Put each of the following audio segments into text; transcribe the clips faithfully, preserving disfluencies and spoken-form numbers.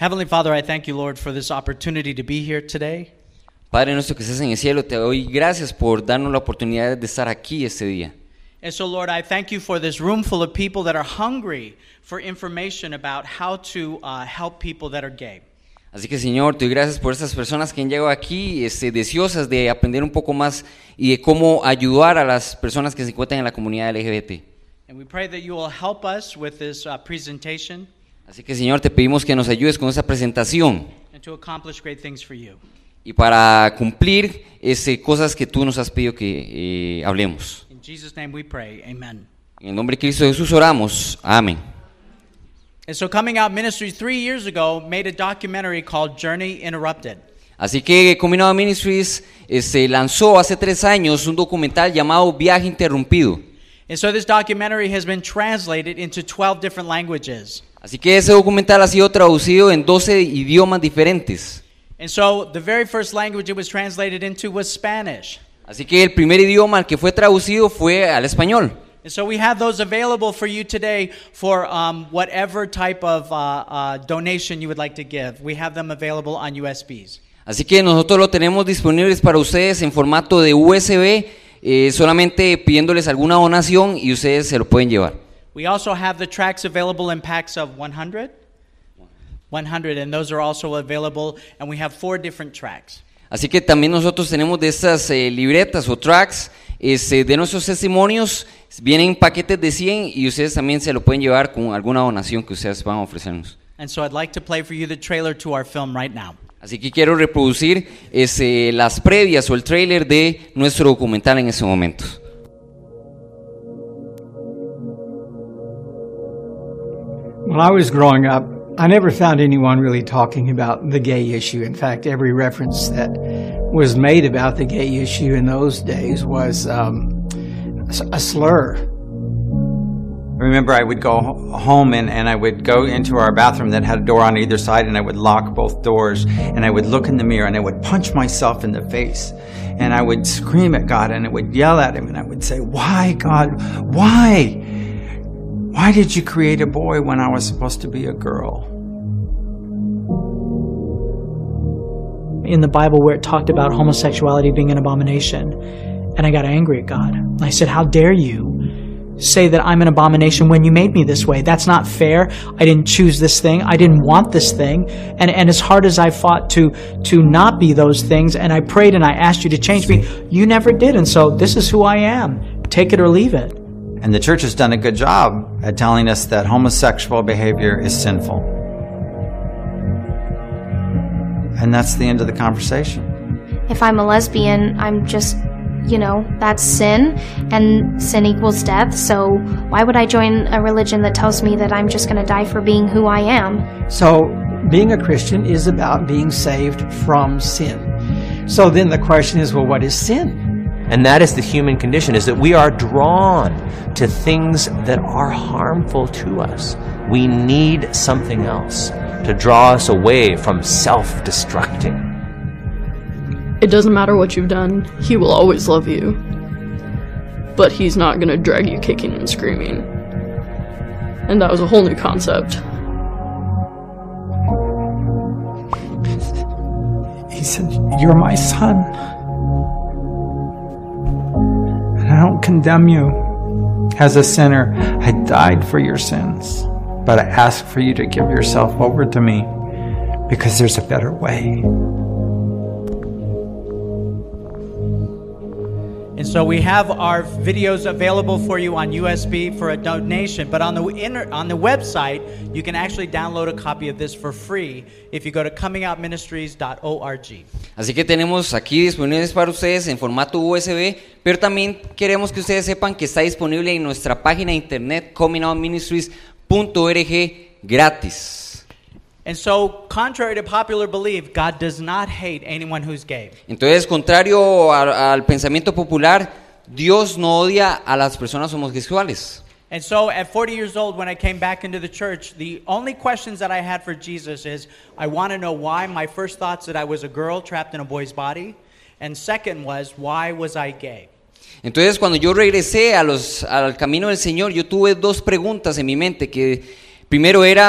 Heavenly Father, I thank you, Lord, for this opportunity to be here today. Padre nuestro que estás en el cielo, te doy gracias por darnos la oportunidad de estar aquí este día. And so, Lord, I thank you for this room full of people that are hungry for information about how to uh, help people that are gay. Así que, Señor, te doy gracias por estas personas que han llegado aquí este, deseosas de aprender un poco más y de cómo ayudar a las personas que se encuentran en la comunidad L G B T. And we pray that you will help us with this uh, presentation. Así que, Señor, te pedimos que nos ayudes con esta presentación And to accomplish great things for you. y para cumplir este, cosas que tú nos has pedido que eh, hablemos. In Jesus' name we pray, amen. En el nombre de Cristo Jesús oramos. Amén. And so Coming Out Ministries three years ago made a documentary called Journey Interrupted. Así que Coming Out Ministries este, lanzó hace tres años un documental llamado Viaje Interrumpido. And so this documentary has been translated into twelve different languages. Así que ese documental ha sido traducido en doce idiomas diferentes. And so the very first language it was translated into was Spanish. Así que el primer idioma al que fue traducido fue al español. And so we have those available for you today for um, whatever type of uh, uh, donation you would like to give. We have them available on U S Bs. Así que nosotros lo tenemos disponibles para ustedes en formato de U S B, eh, solamente pidiéndoles alguna donación y ustedes se lo pueden llevar. We also have the tracts available in packs of one hundred. one hundred, and those are also available, and we have four different tracks. Así que también nosotros tenemos de estas eh, libretas o tracks este, de nuestros testimonios, vienen paquetes de cien y ustedes también se lo pueden llevar con alguna donación que ustedes van a ofrecernos. And so I'd like to play for you the trailer to our film right now. Así que quiero reproducir este, las previas o el trailer de nuestro documental en ese momento. When I was growing up, I never found anyone really talking about the gay issue. In fact, every reference that was made about the gay issue in those days was um, a slur. I remember I would go home and, and I would go into our bathroom that had a door on either side, and I would lock both doors, and I would look in the mirror and I would punch myself in the face, and I would scream at God and I would yell at him and I would say, "Why, God? Why? Why did you create a boy when I was supposed to be a girl?" In the Bible where it talked about homosexuality being an abomination, and I got angry at God. I said, "How dare you say that I'm an abomination when you made me this way? That's not fair. I didn't choose this thing. I didn't want this thing." And and as hard as I fought to to not be those things, and I prayed and I asked you to change me, you never did. And so this is who I am. Take it or leave it. And the church has done a good job at telling us that homosexual behavior is sinful. And that's the end of the conversation. If I'm a lesbian, I'm just, you know, that's sin, and sin equals death, so why would I join a religion that tells me that I'm just going to die for being who I am? So being a Christian is about being saved from sin. So then the question is, well, what is sin? And that is the human condition, is that we are drawn to things that are harmful to us. We need something else to draw us away from self-destructing. It doesn't matter what you've done, he will always love you. But he's not going to drag you kicking and screaming. And that was a whole new concept. He said, "You're my son. I don't condemn you as a sinner. I died for your sins, but I ask for you to give yourself over to me because there's a better way." And so we have our videos available for you on U S B for a donation, but on the inter- on the website, you can actually download a copy of this for free if you go to coming out ministries dot org. Así que tenemos aquí disponibles para ustedes en formato U S B, pero también queremos que ustedes sepan que está disponible en nuestra página de internet coming out ministries punto org gratis. And so, contrary to popular belief, God does not hate anyone who's gay. Entonces, contrario a, al pensamiento popular, Dios no odia a las personas homosexuales. And so, at forty years old, when I came back into the church, the only questions that I had for Jesus is, I want to know why. My first thoughts that I was a girl trapped in a boy's body, and second was, why was I gay? Entonces, cuando yo regresé a los, al camino del Señor, yo tuve dos preguntas en mi mente, que primero era,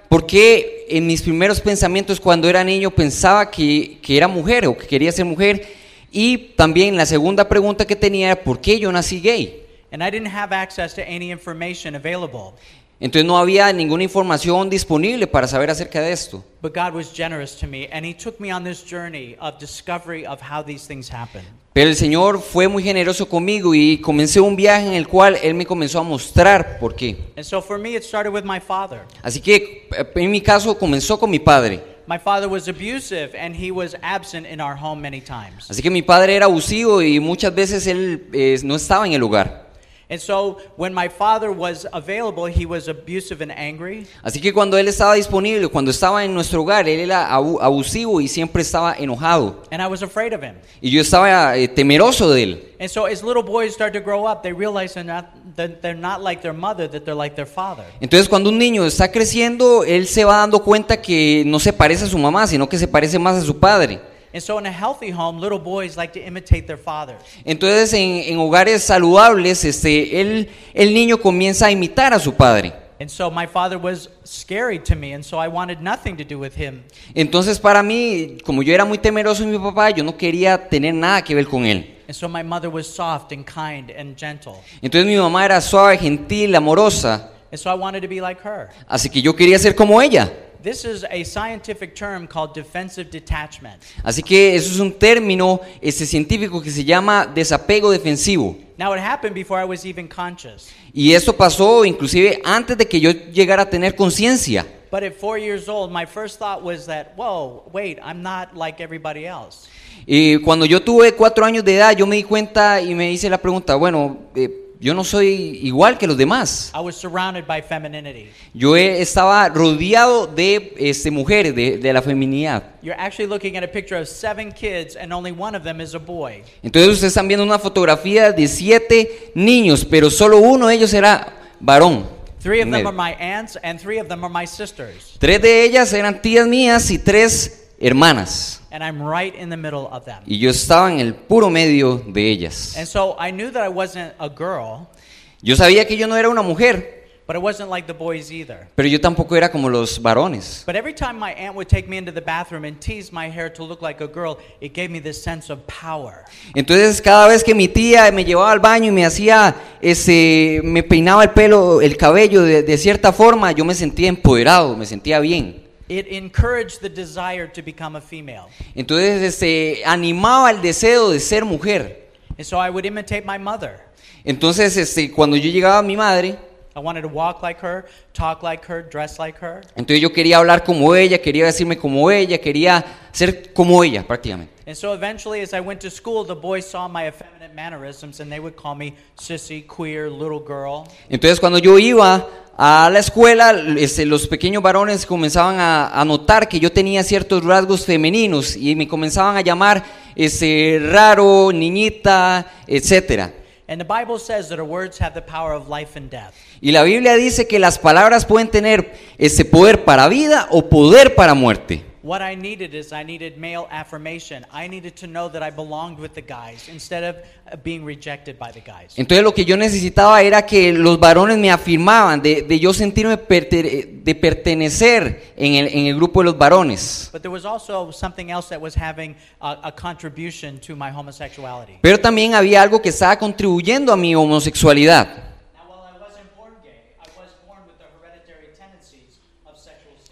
¿Por qué en mis primeros pensamientos cuando era niño pensaba que, que era mujer o que quería ser mujer? Y también la segunda pregunta que tenía era ¿por qué yo nací gay? And I didn't have access to any information available. Entonces no había ninguna información disponible para saber acerca de esto. But God was generous to me, and He took me on this journey of discovery of how these things happen. Pero el Señor fue muy generoso conmigo y comencé un viaje en el cual Él me comenzó a mostrar por qué. And so for me, it started with my father. Así que en mi caso comenzó con mi padre. My father was abusive, and he was absent in our home many times. Así que mi padre era abusivo y muchas veces él eh, no estaba en el hogar. And so when my father was available, he was abusive and angry. Así que cuando él estaba disponible, cuando estaba en nuestro hogar, él era abu- abusivo y siempre estaba enojado. And I was afraid of him. Y yo estaba eh, temeroso de él. And so as little boys start to grow up, they realize they're not, that they're not like their mother, that they're like their father. Entonces cuando un niño está creciendo, él se va dando cuenta que no se parece a su mamá, sino que se parece más a su padre. And so in a healthy home, little boys like to imitate their fathers. Entonces en, en hogares saludables, este, él, el niño comienza a imitar a su padre. And so my father was scary to me, and so I wanted nothing to do with him. Entonces para mí, como yo era muy temeroso de mi papá, yo no quería tener nada que ver con él. And so my mother was soft and kind and gentle. Entonces mi mamá era suave, gentil, amorosa, And so I wanted to be like her. así que yo quería ser como ella. This is a scientific term called defensive detachment. Así que eso es un término este, científico que se llama desapego defensivo. Now it happened before I was even conscious. Y esto pasó inclusive antes de que yo llegara a tener conciencia. But at four years old, my first thought was that, whoa, wait, I'm not like everybody else. Y cuando yo tuve cuatro años de edad, yo me di cuenta y me hice la pregunta, bueno, eh, yo no soy igual que los demás. I was surrounded by femininity. Yo eh, estaba rodeado de este, mujeres, de, de la feminidad. You're actually looking at a picture of seven kids, and only one of them is a boy. Entonces ustedes están viendo una fotografía de siete niños, pero solo uno de ellos era varón. Three of En them medio. are my aunts, and three of them are my sisters. Tres de ellas eran tías mías y tres hermanas. And I'm right in the middle of them. Y yo estaba en el puro medio de ellas. And so I knew that I wasn't a girl, Yo sabía que yo no era una mujer, but I wasn't like the boys either. pero yo tampoco era como los varones. But every time my aunt would take me into the bathroom and tease my hair to look like a girl, it gave me this sense of power. Entonces cada vez que mi tía me llevaba al baño y me hacía, ese, me peinaba el pelo, el cabello de, de cierta forma, yo me sentía empoderado, me sentía bien. It encouraged the desire to become a female. Entonces este, animaba el deseo de ser mujer. And so I would imitate my mother. Entonces este, cuando yo llegaba a mi madre, I wanted to walk like her, talk like her, dress like her. entonces yo quería hablar como ella, quería decirme como ella, quería ser como ella prácticamente. And so eventually, as I went to school, the boys saw my effeminate mannerisms and they would call me sissy, queer, little girl. Entonces cuando yo iba a la escuela, este, los pequeños varones comenzaban a, a notar que yo tenía ciertos rasgos femeninos y me comenzaban a llamar ese, raro, niñita, etcétera. And the Bible says that our words have the power of life and death. Y la Biblia dice que las palabras pueden tener ese poder para vida o poder para muerte. What I needed is I needed male affirmation. I needed to know that I belonged with the guys instead of uh, being rejected by the guys. Entonces lo que yo necesitaba era que los varones me afirmaban, de, de yo sentirme perte- de pertenecer en el, en el grupo de los varones. But there was also something else that was having a, a contribution to my homosexuality. Pero también había algo que estaba contribuyendo a mi homosexualidad. Now, while I wasn't born gay, I was born with the hereditary tendencies of sexual sin.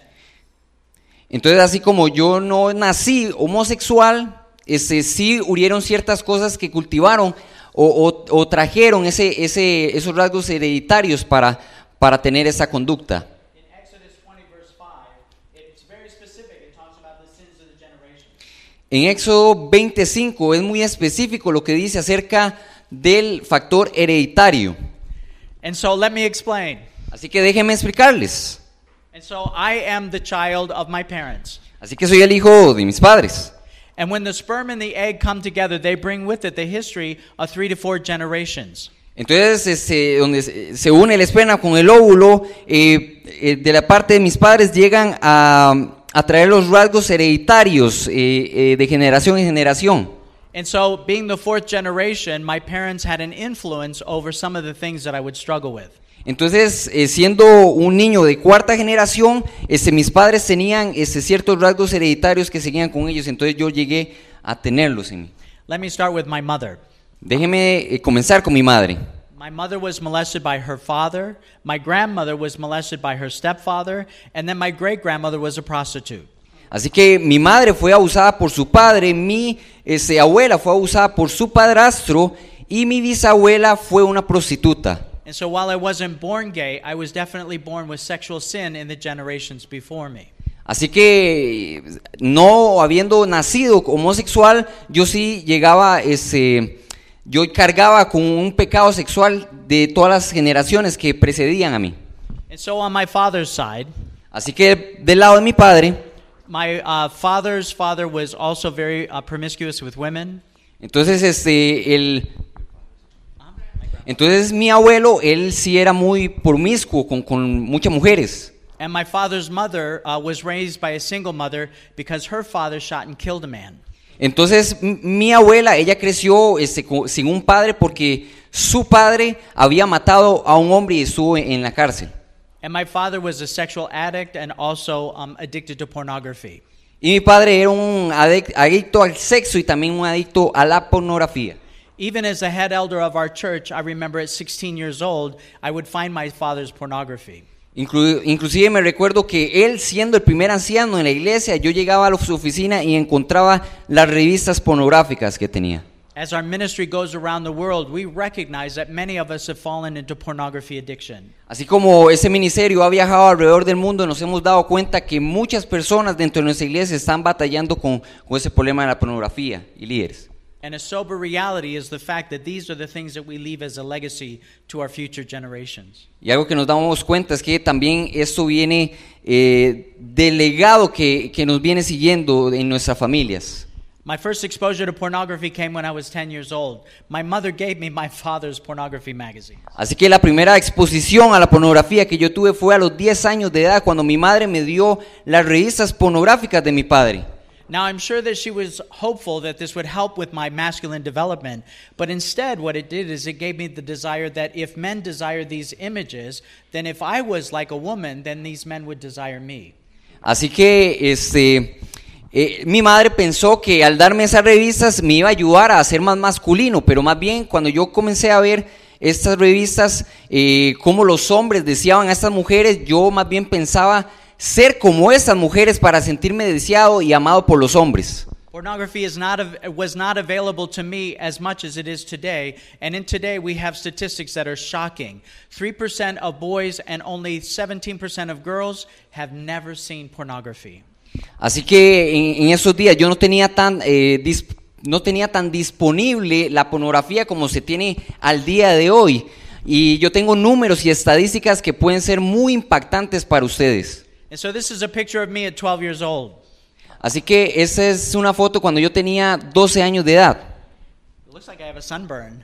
Entonces, así como yo no nací homosexual, este, sí hubieron ciertas cosas que cultivaron o, o, o trajeron ese, ese, esos rasgos hereditarios para, para tener esa conducta. In Exodus twenty, verse five, it's very specific. It talks about the sins of the generation. En Éxodo veinticinco es muy específico lo que dice acerca del factor hereditario. And so let me explain. Así que déjenme explicarles. And so I am the child of my parents. Así que soy el hijo de mis padres. And when the sperm and the egg come together, they bring with it the history of three to four generations. Entonces, este, donde se se une el esperma con el óvulo, eh, eh, de la parte de mis padres llegan a, a traer los rasgos hereditarios eh, eh, de generación en generación. And so, being the fourth generation, my parents had an influence over some of the things that I would struggle with. Entonces, eh, siendo un niño de cuarta generación, este, mis padres tenían este, ciertos rasgos hereditarios que seguían con ellos, entonces yo llegué a tenerlos en mí. Let me start with my mother. Déjeme eh, comenzar con mi madre. My mother was molested by her father, my grandmother was molested by her stepfather, and then my great-grandmother was a prostitute. Así que mi madre fue abusada por su padre, mi este, abuela fue abusada por su padrastro y mi bisabuela fue una prostituta. And so while I wasn't born gay, I was definitely born with sexual sin in the generations before me. Así que no habiendo nacido homosexual, yo sí llegaba, este, yo cargaba con un pecado sexual de todas las generaciones que precedían a mí. And so on my father's side, Así que del lado de mi padre, my uh, father's father was also very uh, promiscuous with women. entonces este el entonces mi abuelo, él sí era muy promiscuo con, con muchas mujeres. And my father's mother uh, was raised by a single mother because her father shot and killed a man. Entonces m- mi abuela, ella creció este, co- sin un padre porque su padre había matado a un hombre y estuvo en, en la cárcel. And my father was a sexual addict and also um, addicted to pornography. Y mi padre era un adic- adicto al sexo y también un adicto a la pornografía. Even as the head elder of our church, I remember at sixteen years old, I would find my father's pornography. Inclu- inclusive me recuerdo que él, siendo el primer anciano en la iglesia, yo llegaba a su oficina y encontraba las revistas pornográficas que tenía. As our ministry goes around the world, we recognize that many of us have fallen into pornography addiction. Así como ese ministerio ha viajado alrededor del mundo, nos hemos dado cuenta que muchas personas dentro de nuestra iglesia están batallando con, con ese problema de la pornografía y líderes. And a sober reality is the fact that these are the things that we leave as a legacy to our future generations. Y algo que nos damos cuenta es que también esto viene eh, del legado que, que nos viene siguiendo en nuestras familias. My first exposure to pornography came when I was ten years old. My mother gave me my father's pornography magazine. Así que la primera exposición a la pornografía que yo tuve fue a los diez años de edad, cuando mi madre me dio las revistas pornográficas de mi padre. Now, I'm sure that she was hopeful that this would help with my masculine development, but instead what it did is it gave me the desire that if men desire these images, then if I was like a woman, then these men would desire me. Así que este, eh, mi madre pensó que al darme esas revistas me iba a ayudar a ser más masculino, pero más bien cuando yo comencé a ver estas revistas, eh, cómo los hombres deseaban a estas mujeres, yo más bien pensaba ser como estas mujeres para sentirme deseado y amado por los hombres. Pornography is not av- was not available to me as much as it is today, and in today we have statistics that are shocking. three percent of boys and only seventeen percent of girls have never seen pornography. Así que en, en esos días yo no tenía tan eh, dis, no tenía tan disponible la pornografía como se tiene al día de hoy, y yo tengo números y estadísticas que pueden ser muy impactantes para ustedes. And so this is a picture of me at twelve years old. Así que esa es una foto cuando yo tenía doce años de edad. It looks like I have a sunburn.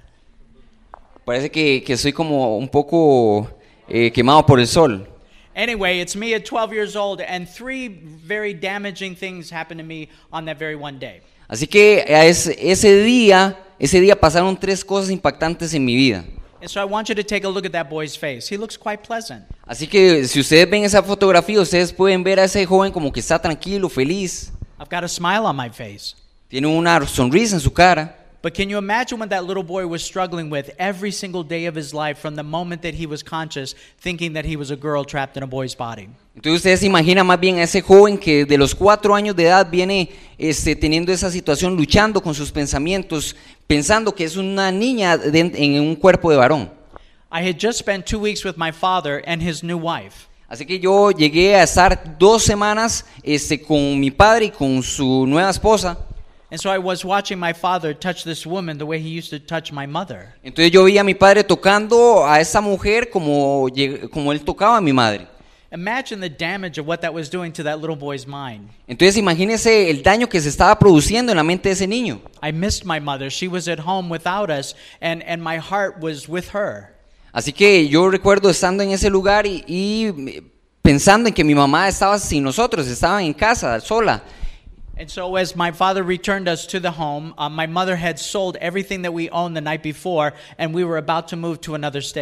Parece que, que soy como un poco eh, quemado por el sol. Anyway, it's me at twelve years old, and three very damaging things happened to me on that very one day. Así que a ese, ese día, ese día pasaron tres cosas impactantes en mi vida. And so I want you to take a look at that boy's face. He looks quite pleasant. Así que si ustedes ven esa fotografía, ustedes pueden ver a ese joven como que está tranquilo, feliz. I've got a smile on my face. Tiene una sonrisa en su cara. But can you imagine what that little boy was struggling with every single day of his life from the moment that he was conscious, thinking that he was a girl trapped in a boy's body? Entonces ustedes se imaginan más bien a ese joven que de los cuatro años de edad viene este, teniendo esa situación, luchando con sus pensamientos, pensando que es una niña de, en un cuerpo de varón. I had just spent two weeks with my father and his new wife. Así que yo llegué a estar dos semanas este, con mi padre y con su nueva esposa. And so I was watching my father touch this woman the way he used to touch my mother. Entonces yo vi a mi padre tocando a esa mujer como, como él tocaba a mi madre. Imagine the damage of what that was doing to that little boy's mind. Entonces imagínese el daño que se estaba produciendo en la mente de ese niño. I missed my mother. She was at home without us, and, and my heart was with her. Así que yo recuerdo estando en ese lugar y, y pensando en que mi mamá estaba sin nosotros, estaba en casa, sola. And so as my father returned us to the home, uh, my mother had sold everything that we owned the night before, and we were about to move to another state.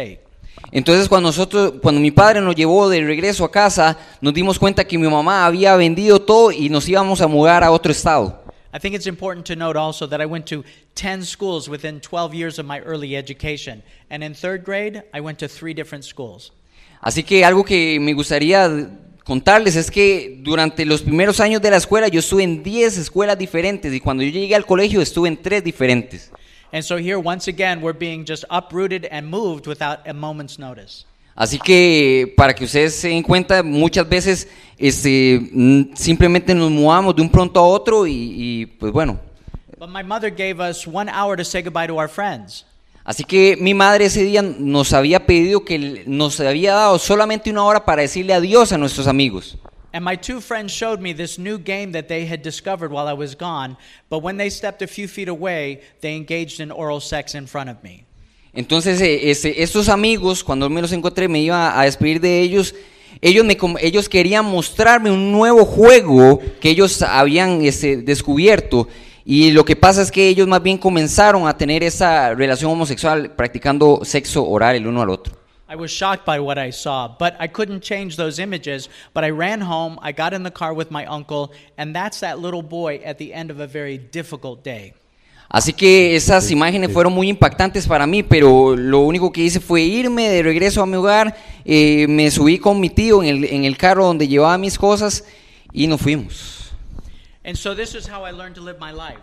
Entonces cuando nosotros, cuando mi padre nos llevó de regreso a casa, nos dimos cuenta que mi mamá había vendido todo y nos íbamos a mudar a otro estado. I think it's important to note also that I went to ten schools within twelve years of my early education. And in third grade, I went to three different schools. Así que algo que me gustaría contarles es que durante los primeros años de la escuela yo estuve en diez escuelas diferentes y cuando yo llegué al colegio estuve en tres diferentes. And so here, once again, we're being just uprooted and moved without a moment's notice. Así que para que ustedes se den cuenta, muchas veces este, simplemente nos mudamos de un pronto a otro y, y pues bueno. But my mother gave us one hour to say goodbye to our friends. Así que mi madre ese día nos había pedido que nos había dado solamente una hora para decirle adiós a nuestros amigos. And my two friends showed me this new game that they had discovered while I was gone, but when they stepped a few feet away, they engaged in oral sex in front of me. Entonces eh, este, estos amigos, cuando me los encontré, me iba a despedir de ellos. Ellos, me, ellos querían mostrarme un nuevo juego que ellos habían este, descubierto. Y lo que pasa es que ellos más bien comenzaron a tener esa relación homosexual practicando sexo oral el uno al otro. I was shocked by what I saw, but I couldn't change those images. But I ran home, I got in the car with my uncle, and that's that little boy at the end of a very difficult day. Así que esas imágenes fueron muy impactantes para mí, pero lo único que hice fue irme de regreso a mi hogar, eh, me subí con mi tío en el, en el carro donde llevaba mis cosas y nos fuimos. And so this is how I learned to live my life.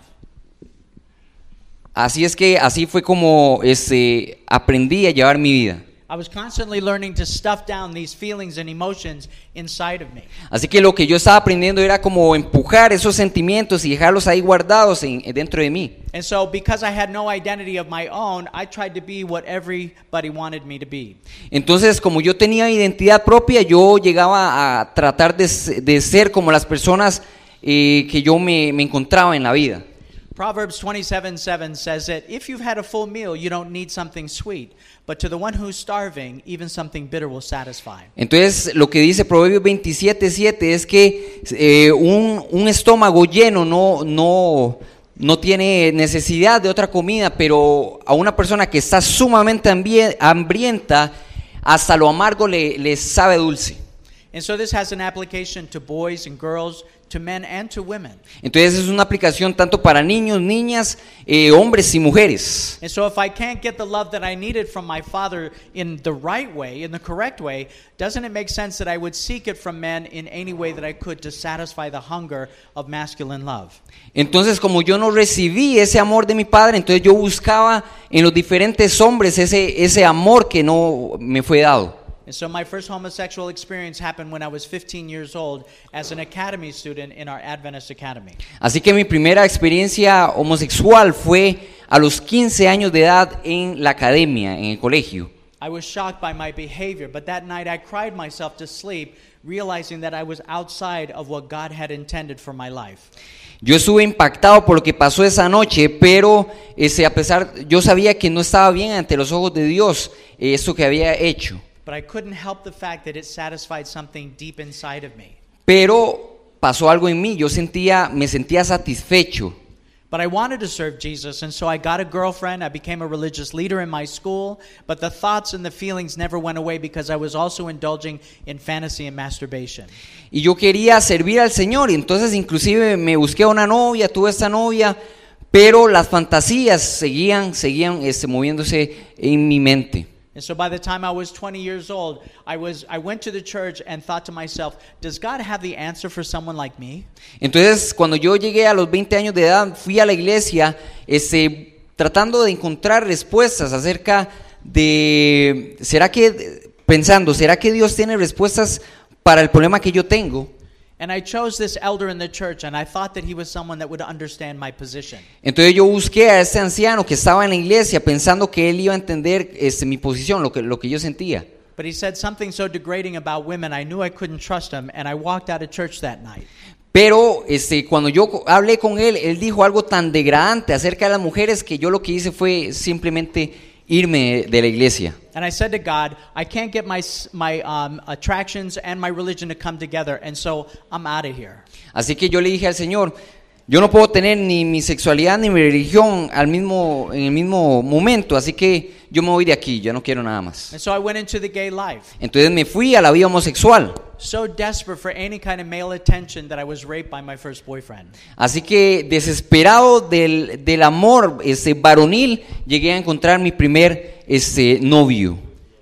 Así es que así fue como este, aprendí a llevar mi vida. I was constantly learning to stuff down these feelings and emotions inside of me. Así que lo que yo estaba aprendiendo era como empujar esos sentimientos y dejarlos ahí guardados en, dentro de mí. And so because I had no identity of my own, I tried to be what everybody wanted me to be. Entonces, como yo tenía identidad propia, yo llegaba a tratar de, de ser como las personas eh, que yo me, me encontraba en la vida. Proverbs twenty-seven seven says that if you've had a full meal, you don't need something sweet, but to the one who's starving, even something bitter will satisfy. Entonces, lo que dice Proverbios veintisiete siete es que eh, un, un estómago lleno no, no, no tiene necesidad de otra comida, pero a una persona que está sumamente hambrienta, hasta lo amargo le, le sabe dulce. And so this has an application to boys and girls, to men and to women. Entonces es una aplicación tanto para niños, niñas, eh, hombres y mujeres. And so if I can't get the love that I needed from my father in the right way, in the correct way, doesn't it make sense that I would seek it from men in any way that I could to satisfy the hunger of masculine love? Entonces, como yo no recibí ese amor de mi padre, entonces yo buscaba en los diferentes hombres ese, ese amor que no me fue dado. And so my first homosexual experience happened when I was fifteen years old as an academy student in our Adventist academy. Así que mi primera experiencia homosexual fue a los quince años de edad en la academia, en el colegio. I was shocked by my behavior, but that night I cried myself to sleep, realizing that I was outside of what God had intended for my life. Yo estuve impactado por lo que pasó esa noche, pero ese, a pesar, yo sabía que no estaba bien ante los ojos de Dios eh, eso que había hecho. But I couldn't help the fact that it satisfied something deep inside of me. Pero pasó algo en mí, yo sentía, me sentía satisfecho. But I wanted to serve Jesus, and so I got a girlfriend. I became a religious leader in my school, but the thoughts and the feelings never went away because I was also indulging in fantasy and masturbation. Y yo quería servir al Señor, y entonces inclusive me busqué a una novia, tuve esta novia, pero las fantasías seguían, seguían este, moviéndose en mi mente. And so by the time I was twenty years old, I was I went to the church and thought to myself, does God have the answer for someone like me? Entonces, cuando yo llegué a los veinte años de edad, fui a la iglesia este, tratando de encontrar respuestas acerca de, ¿será que, pensando, ¿será que Dios tiene respuestas para el problema que yo tengo? And I chose this elder in the church, and I thought that he was someone that would understand my position. Entonces yo busqué a este anciano que estaba en la iglesia pensando que él iba a entender este, mi posición, lo que, lo que yo sentía. But he said something so degrading about women, I knew I couldn't trust him, and I walked out of church that night. Pero este, cuando yo hablé con él, él dijo algo tan degradante acerca de las mujeres que yo lo que hice fue simplemente irme de la iglesia. And I said to God, I can't get my my um, attractions and my religion to come together, and so I'm out of here. Así que yo le dije al Señor, Yo no puedo tener ni mi sexualidad ni mi religión al mismo, en el mismo momento, así que yo me voy de aquí, yo no quiero nada más. And so I went into the gay life, Entonces me fui a la vida homosexual. so desperate for any kind of male attention that I was raped by my first boyfriend. Así que desesperado del, del amor este, varonil, llegué a encontrar mi primer este, novio.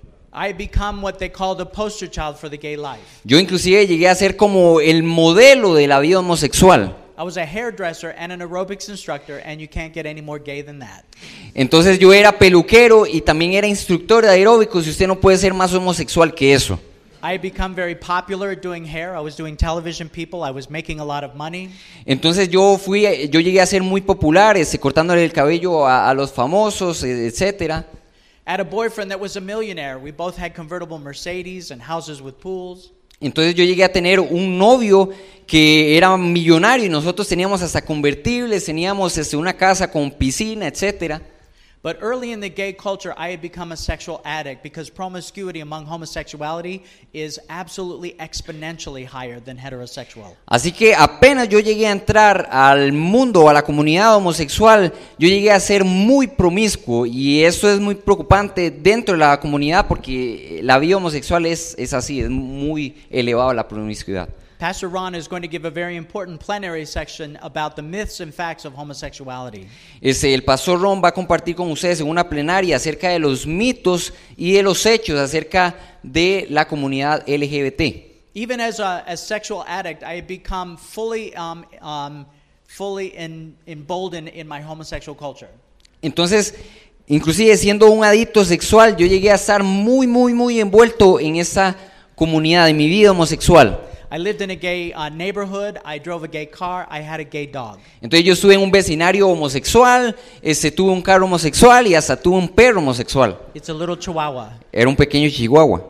I had become what they call the poster child for the gay life. Yo inclusive llegué a ser como el modelo de la vida homosexual. I was a hairdresser and an aerobics instructor, and you can't get any more gay than that. Entonces yo era peluquero y también era instructor de aeróbicos y usted no puede ser más homosexual que eso. I had become very popular at doing hair. I was doing television people. I was making a lot of money. Entonces yo fui, yo llegué a ser muy popular, este, cortándole el cabello a, a los famosos, etcétera. I had a boyfriend that was a millionaire. We both had convertible Mercedes and houses with pools. Entonces yo llegué a tener un novio que era millonario y nosotros teníamos hasta convertibles, teníamos este, una casa con piscina, etcétera. But early in the gay culture, I had become a sexual addict because promiscuity among homosexuality is absolutely exponentially higher than heterosexual. Así que apenas yo llegué a entrar al mundo, a la comunidad homosexual, yo llegué a ser muy promiscuo y eso es muy preocupante dentro de la comunidad porque la vida homosexual es, es así, es muy elevada la promiscuidad. Pastor Ron is going to give a very important plenary section about the myths and facts of homosexuality. Este, el pastor Ron va a compartir con ustedes en una plenaria acerca de los mitos y de los hechos acerca de la comunidad L G B T. Even as a as sexual addict, I had become fully um, um, fully in, emboldened in my homosexual culture. Entonces, inclusive siendo un adicto sexual, yo llegué a estar muy, muy, muy envuelto en esa comunidad, en mi vida homosexual. I lived in a gay uh, neighborhood. I drove a gay car. I had a gay dog. Entonces yo estuve en un vecindario homosexual, este, tuve un carro homosexual y hasta tuve un perro homosexual. It's a little chihuahua. Era un pequeño chihuahua.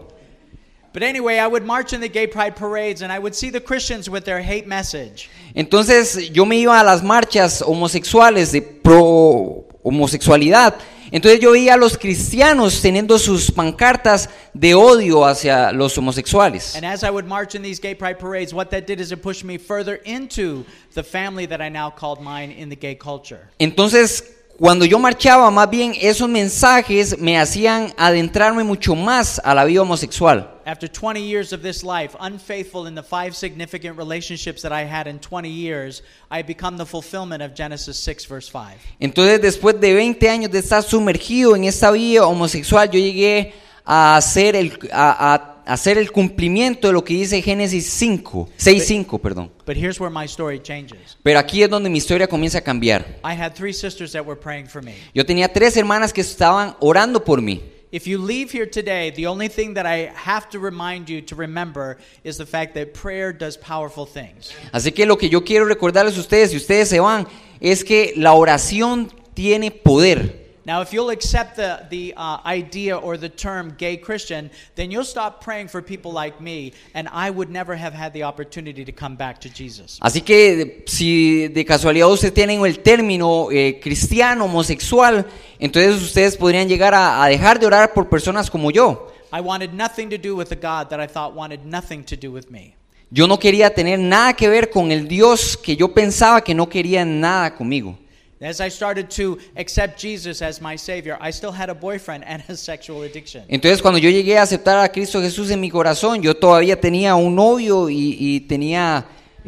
But anyway, I would march in the gay pride parades and I would see the Christians with their hate message. Entonces yo me iba a las marchas homosexuales de pro homosexualidad. Entonces yo veía a los cristianos teniendo sus pancartas de odio hacia los homosexuales. And as I would march in these gay pride parades, what that did is it pushed me further into the family that I now called mine in the gay culture. Entonces, cuando yo marchaba, más bien esos mensajes me hacían adentrarme mucho más a la vida homosexual. After twenty years of this life, unfaithful in the five significant relationships that I had in twenty years, I become the fulfillment of Genesis six verse five. Entonces, después de veinte años de estar sumergido en esta vida homosexual, yo llegué a hacer el, a, a hacer el cumplimiento de lo que dice Génesis cinco, seis cinco, perdón. But here's where my story changes. Pero aquí es donde mi historia comienza a cambiar. I had three sisters that were praying for me. Yo tenía tres hermanas que estaban orando por mí. If you leave here today, the only thing that I have to remind you to remember is the fact that prayer does powerful things. Así que lo que yo quiero recordarles a ustedes, si ustedes se van, es que la oración tiene poder. Now, if you'll accept the, the uh, idea or the term gay Christian, then you'll stop praying for people like me, and I would never have had the opportunity to come back to Jesus. Así que si de casualidad ustedes tienen el término eh, cristiano, homosexual, entonces ustedes podrían llegar a, a dejar de orar por personas como yo. I wanted nothing to do with a God that I thought wanted nothing to do with me. Yo no quería tener nada que ver con el Dios que yo pensaba que no quería nada conmigo. As I started to accept Jesus as my Savior, I still had a boyfriend and a sexual addiction. Entonces cuando yo llegué a aceptar a Cristo Jesús en mi corazón, yo todavía tenía un novio y, y tenía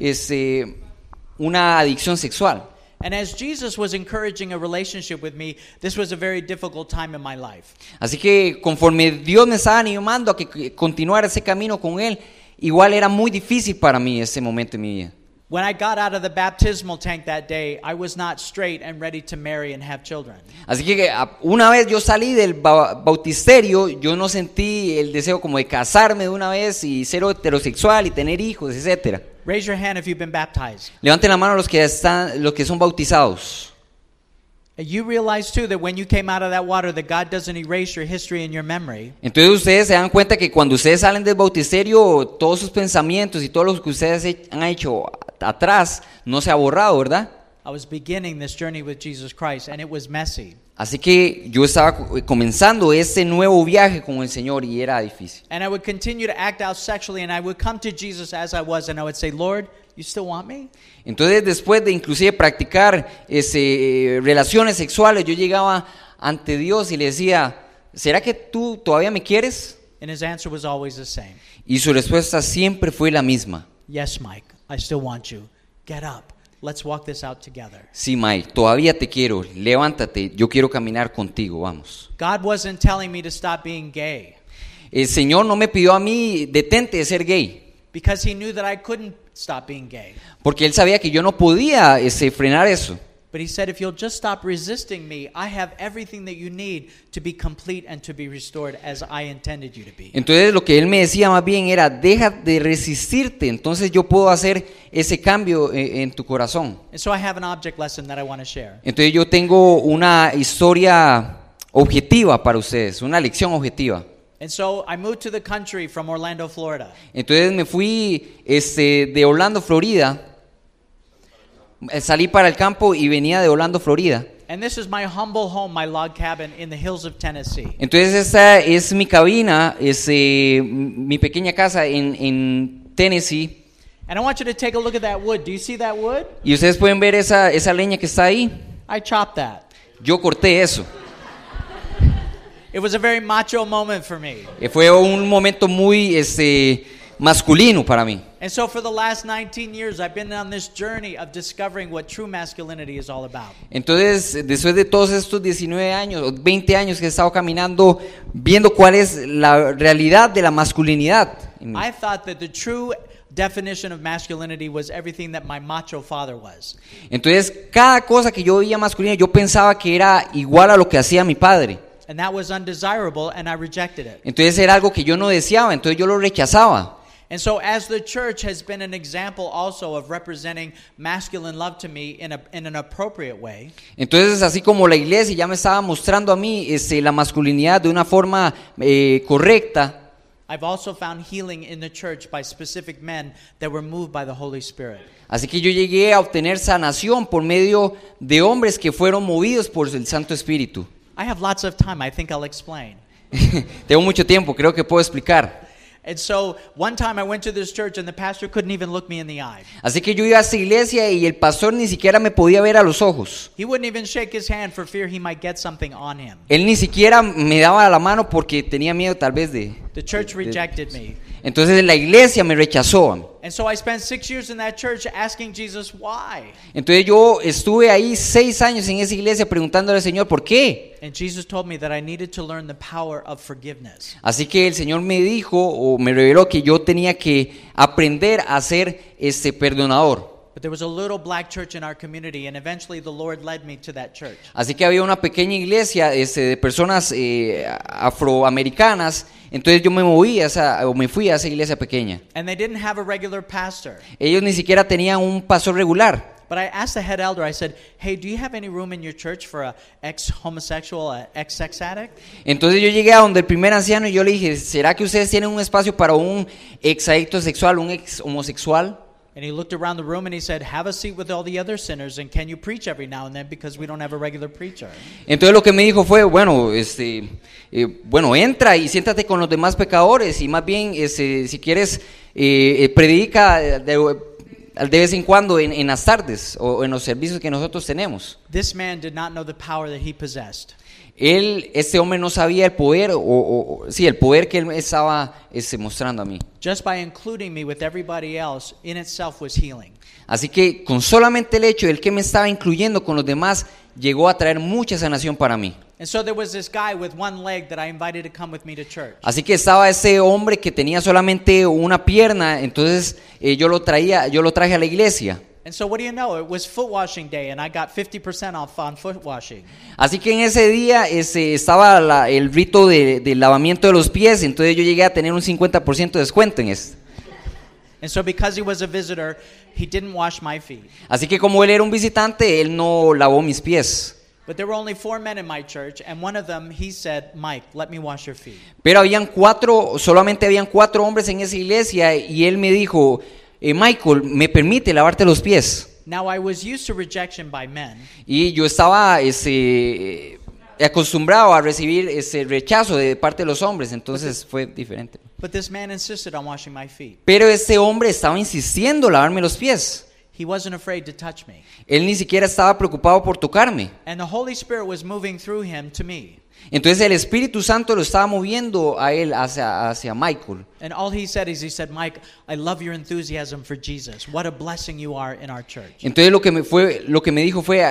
este, una adicción sexual. And as Jesus was encouraging a relationship with me, this was a very difficult time in my life. Así que conforme Dios me estaba animando a que continuara ese camino con Él, igual era muy difícil para mí ese momento en mi vida. When I got out of the baptismal tank that day, I was not straight and ready to marry and have children. Así que una vez yo salí del bautisterio, yo no sentí el deseo como de casarme de una vez y ser heterosexual y tener hijos, etcétera. Raise your hand if you've been baptized. Levanten la mano los que están, los que son bautizados. You realize too that when you came out of that water, that God doesn't erase your history and your memory. Entonces ustedes se dan cuenta que cuando ustedes salen del bautisterio, todos sus pensamientos y todo lo que ustedes han hecho atrás no se ha borrado, ¿verdad? I was beginning this journey with Jesus Christ and it was messy. Así que yo estaba comenzando este nuevo viaje con el Señor y era difícil. And I would continue to act out sexually and I would come to Jesus as I was and I would say, Lord, You still want me? Entonces, después de inclusive practicar ese, eh, relaciones sexuales, yo llegaba ante Dios y le decía, ¿será que tú todavía me quieres? And his answer was always the same. Y su respuesta siempre fue la misma. Yes, Mike, I still want you. Get up. Let's walk this out together. Sí, Mike, todavía te quiero. Levántate, yo quiero caminar contigo, vamos. God wasn't telling me to stop being gay El Señor no me pidió a mí, detente de ser gay, because he knew that I couldn't stop being gay. porque Él sabía que yo no podía ese, frenar eso. But he said, if you'll just stop resisting me, I have everything that you need to be complete and to be restored as I intended you to be. Entonces lo que Él me decía más bien era, deja de resistirte, entonces yo puedo hacer ese cambio en, en tu corazón. And so I have an object lesson that I want to share. Entonces yo tengo una historia objetiva para ustedes, una lección objetiva. And so I moved to the country from Orlando, Florida. Entonces me fui este, de Orlando, Florida, salí para el campo y venía de Orlando, Florida. And this is my humble home, my log cabin in the hills of Tennessee. Entonces esta es mi cabina, es eh, mi pequeña casa en, en Tennessee. And I want you to take a look at that wood. Do you see that wood? Y ustedes pueden ver esa, esa leña que está ahí. I chopped that. Yo corté eso. It was a very macho moment for me. Eh, Fue un momento muy este, masculino para mí. And so for the last nineteen years, I've been on this journey of discovering what true masculinity is all about. Entonces, después de todos estos diecinueve años o veinte años que he estado caminando, viendo cuál es la realidad de la masculinidad. I thought that the true definition of masculinity was everything that my macho father was. Entonces, cada cosa que yo veía masculina, yo pensaba que era igual a lo que hacía mi padre. And that was undesirable, and I rejected it. Entonces era algo que yo no deseaba, entonces yo lo rechazaba. And so as the church has been an example also of representing masculine love to me in, a, in an appropriate way. Entonces, así como la iglesia ya me estaba mostrando a mí este, la masculinidad de una forma eh, correcta, I've also found healing in the church by specific men that were moved by the Holy Spirit. así que yo llegué a obtener sanación por medio de hombres que fueron movidos por el Santo Espíritu. I have lots of time. I think I'll explain. Tengo mucho tiempo, creo que puedo explicar. And so one time I went to this church and the pastor couldn't even look me in the eye. Así que yo iba a esta iglesia y el pastor ni siquiera me podía ver a los ojos. He wouldn't even shake his hand for fear he might get something on him. Él ni siquiera me daba la mano porque tenía miedo tal vez de... The church rejected me. Entonces la iglesia me rechazó. And so I spent six years in that church asking Jesus why. Entonces yo estuve ahí seis años en esa iglesia preguntándole al Señor ¿por qué? And Jesus told me that I needed to learn the power of forgiveness. Así que el Señor me dijo o me reveló que yo tenía que aprender a ser este perdonador. But there was a little black church in our community, and eventually the Lord led me to that church. Así que había una pequeña iglesia este, de personas eh, afroamericanas. Entonces yo me moví a esa, o me fui a esa iglesia pequeña. And they didn't have a regular pastor. Ellos ni siquiera tenían un pastor regular. But I asked the head elder, I said, hey, do you have any room in your church for a ex-homosexual, a ex-sex addict? Entonces yo llegué a donde el primer anciano y yo le dije, ¿será que ustedes tienen un espacio para un ex adicto sexual, un ex homosexual? And he looked around the room and he said, have a seat with all the other sinners, and can you preach every now and then because we don't have a regular preacher? Entonces lo que me dijo fue, bueno, este, eh, bueno, entra y siéntate con los demás pecadores y más bien, este, si quieres, eh, predica de, de, de vez en cuando en, en las tardes o en los servicios que nosotros tenemos. This man did not know the power that he possessed. Él, este hombre no sabía el poder, o, o, o sí, el poder que él estaba este, mostrando a mí. Just by including me with everybody else, in itself was healing. Así que con solamente el hecho de él que me estaba incluyendo con los demás, llegó a traer mucha sanación para mí. And so there was this guy with one leg that I invited to come with me to church. Así que estaba ese hombre que tenía solamente una pierna, entonces eh, yo lo traía, yo lo traje a la iglesia. And so what do you know? It was foot washing day and I got fifty percent off on foot washing. Así que en ese día ese, estaba la, el rito de, de lavamiento de los pies, entonces yo llegué a tener un cincuenta por ciento de descuento en esto. And so because he was a visitor, he didn't wash my feet. Así que como él era un visitante, él no lavó mis pies. But there were only four men in my church, and one of them, he said, Mike, let me wash your feet. Pero habían cuatro, solamente habían cuatro hombres en esa iglesia y él me dijo, eh, Michael, ¿me permite lavarte los pies? Now I was used to rejection by men. Y yo estaba ese, acostumbrado a recibir ese rechazo de parte de los hombres, entonces fue diferente. But this man insisted on washing my feet. Pero este hombre estaba insistiendo en lavarme los pies. He wasn't afraid to touch me. Él ni siquiera estaba preocupado por tocarme. And the Holy Spirit was moving through him to me. Entonces el Espíritu Santo lo estaba moviendo a él hacia, hacia Michael. And all he said is, he said, Mike, I love your enthusiasm for Jesus. What a blessing you are in our church. Entonces lo que me fue, lo que me dijo fue,